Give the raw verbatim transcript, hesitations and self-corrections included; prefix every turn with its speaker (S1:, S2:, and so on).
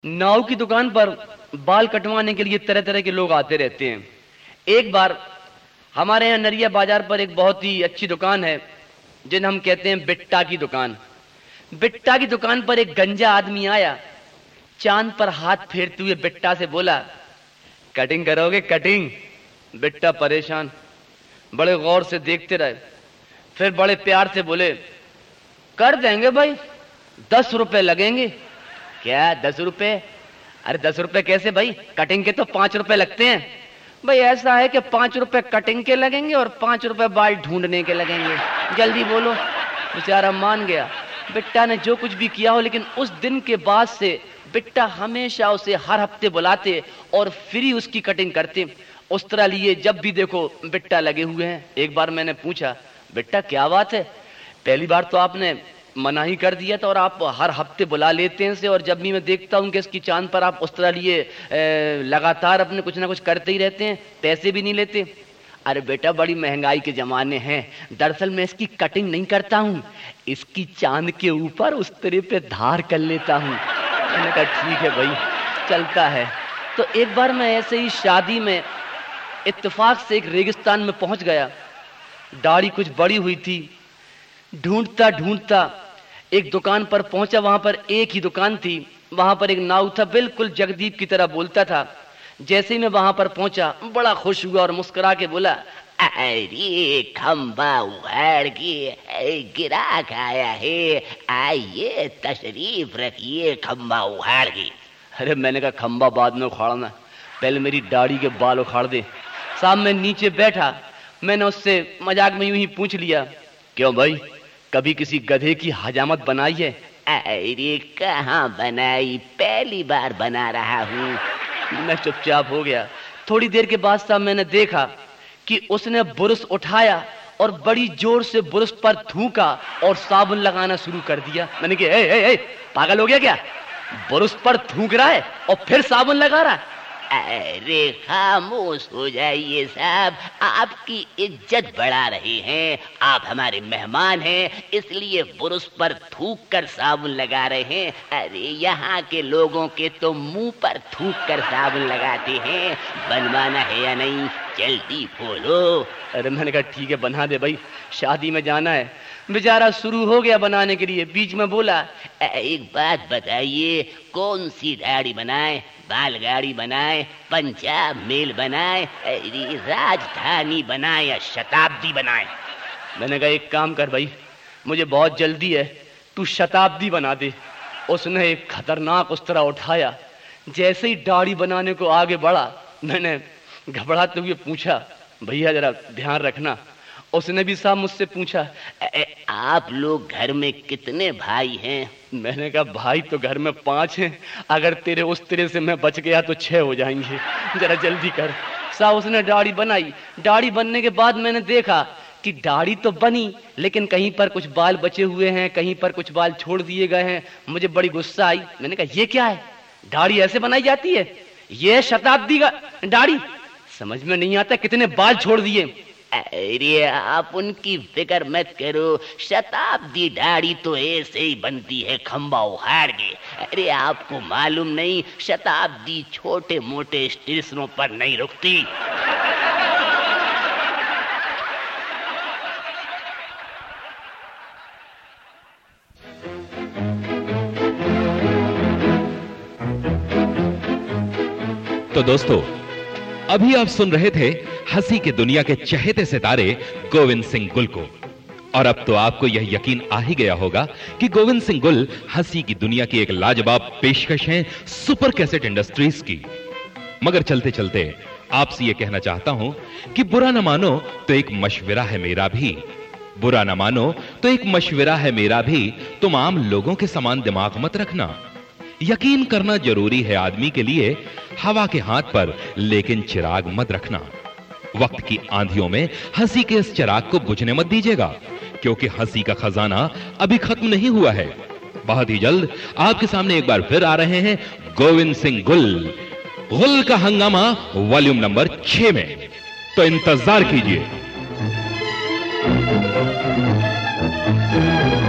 S1: नाऊ की दुकान पर बाल कटवाने के लिए तरह तरह के लोग आते रहते हैं। एक बार हमारे यहाँ नरिया बाजार पर एक बहुत ही अच्छी दुकान है जिन्हें हम कहते हैं बिट्टा की दुकान। बिट्टा की दुकान पर एक गंजा आदमी आया, चांद पर हाथ फेरते हुए बिट्टा से बोला, कटिंग करोगे कटिंग? बिट्टा परेशान बड़े गौर से देखते रहे, फिर बड़े प्यार से बोले, कर देंगे भाई, दस रुपए लगेंगे। क्या दस रुपए? अरे दस रुपए कैसे भाई, कटिंग के तो पांच रुपए लगते हैं। भाई ऐसा है कि पांच रुपए कटिंग के लगेंगे और पांच रुपए बाल ढूंढने के लगेंगे, जल्दी बोलो। बेचारा मान गया। बिट्टा ने जो कुछ भी किया हो, लेकिन उस दिन के बाद से बिट्टा हमेशा उसे हर हफ्ते बुलाते और फ्री उसकी कटिंग करते। उस तरह लिए जब भी देखो बिट्टा लगे हुए हैं। एक बार मैंने पूछा, बिट्टा क्या बात है, पहली बार तो आपने मना ही कर दिया था और आप हर हफ्ते बुला लेते हैं से, और जब भी मैं देखता हूं कि इसकी चांद पर आप उस तरह लिए लगातार अपने कुछ ना कुछ करते ही रहते हैं, पैसे भी नहीं लेते। अरे बेटा बड़ी महंगाई के जमाने हैं, दरअसल मैं इसकी कटिंग नहीं करता हूं, इसकी चांद के ऊपर उस तरह पे धार कर लेता हूं। मैंने कहा ठीक है भाई, चलता है। तो एक बार मैं ऐसे ही शादी में इत्तेफाक से एक रेगिस्तान में पहुंच गया। दाढ़ी कुछ बड़ी हुई थी, ढूंढता ढूंढता एक दुकान पर पहुंचा। वहां पर एक ही दुकान थी, वहां पर एक नाऊ था, बिल्कुल जगदीप की तरह बोलता था। जैसे ही मैं वहां पर पहुंचा, बड़ा खुश हुआ और मुस्कुरा के बोला, अरे खंबा उखाड़ के गिराक आया है, आइए तशरीफ रखिए खंबा उखाड़ के। अरे मैंने कहा खंबा बाद में उखाड़ना, पहले मेरी दाढ़ी के बाल उखाड़ दे। साहब मैं नीचे बैठा, मैंने उससे मजाक में यूं ही पूछ लिया, क्यों भाई कभी किसी गधे की हजामत बनाई है? अरे कहाँ बनाई, पहली बार बना रहा हूँ। मैं चुपचाप हो गया। थोड़ी देर के बाद साहब मैंने देखा कि उसने बुरुश उठाया और बड़ी जोर से बुरुश पर थूका और साबुन लगाना शुरू कर दिया। मैंने कहा ए, ए, ए, पागल हो गया क्या, बुरुश पर थूक रहा है और फिर साबुन लगा रहा है? अरे खामोश हो जाइए साहब, आपकी इज्जत बढ़ा रहे हैं, आप हमारे मेहमान हैं, इसलिए बुरुश पर थूक कर साबुन लगा रहे हैं। अरे यहाँ के लोगों के तो मुंह पर थूक कर साबुन लगाते हैं, बनवाना है या नहीं, जल्दी बोलो। अरे मैंने कहा ठीक है बना दे भाई, शादी में जाना है। बेचारा शुरू हो गया बनाने के लिए, बीच में बोला, एक बात बताइए, कौन सी दाढ़ी बनाए, बालगाड़ी बनाए, पंजाब मेल बनाए, राजधानी बनाए या शताब्दी बनाए? मैंने कहा एक काम कर भाई, मुझे बहुत जल्दी है, तू शताब्दी बना दे। उसने एक खतरनाक उस तरह उठाया। जैसे ही दाढ़ी बनाने को आगे बढ़ा, मैंने घबराते हुए पूछा, भैया जरा ध्यान रखना। उसने भी साहब मुझसे पूछा, आप लोग घर में कितने भाई हैं? मैंने कहा भाई तो घर में पांच हैं, अगर तेरे उस तरह से मैं बच गया तो छह हो जाएंगे, जरा जल्दी कर। साहब उसने दाढ़ी बनाई। दाढ़ी बनने के बाद मैंने देखा कि दाढ़ी तो बनी, लेकिन कहीं पर कुछ बाल बचे हुए हैं, कहीं पर कुछ बाल छोड़ दिए गए हैं। मुझे बड़ी गुस्सा आई। मैंने कहा ये क्या है, दाढ़ी ऐसे बनाई जाती है? ये शताब्दी का दाढ़ी, समझ में नहीं आता कितने बाल छोड़ दिए। अरे आप उनकी फिक्र मत करो, शताब्दी दाढ़ी तो ऐसे ही बनती है, खंबा उखाड़ के। अरे आपको मालूम नहीं, शताब्दी छोटे मोटे स्टेशनों पर नहीं रुकती।
S2: तो दोस्तों, अभी आप सुन रहे थे हंसी की दुनिया के चहेते सितारे गोविंद सिंह गुल को, और अब तो आपको यह यकीन आ ही गया होगा कि गोविंद सिंह गुल हंसी की दुनिया की एक लाजवाब पेशकश हैं सुपर कैसेट इंडस्ट्रीज की। मगर चलते चलते आपसे यह कहना चाहता हूं कि बुरा न मानो तो एक मशविरा है मेरा भी, बुरा न मानो तो एक मशविरा है मेरा भी, तुम आम लोगों के समान दिमाग मत रखना। यकीन करना जरूरी है आदमी के लिए, हवा के हाथ पर, लेकिन चिराग मत रखना। वक्त की आंधियों में हंसी के इस चिराग को बुझने मत दीजिएगा, क्योंकि हंसी का खजाना अभी खत्म नहीं हुआ है। बहुत ही जल्द आपके सामने एक बार फिर आ रहे हैं गोविंद सिंह गुल, गुल का हंगामा वॉल्यूम नंबर छह में, तो इंतजार कीजिए।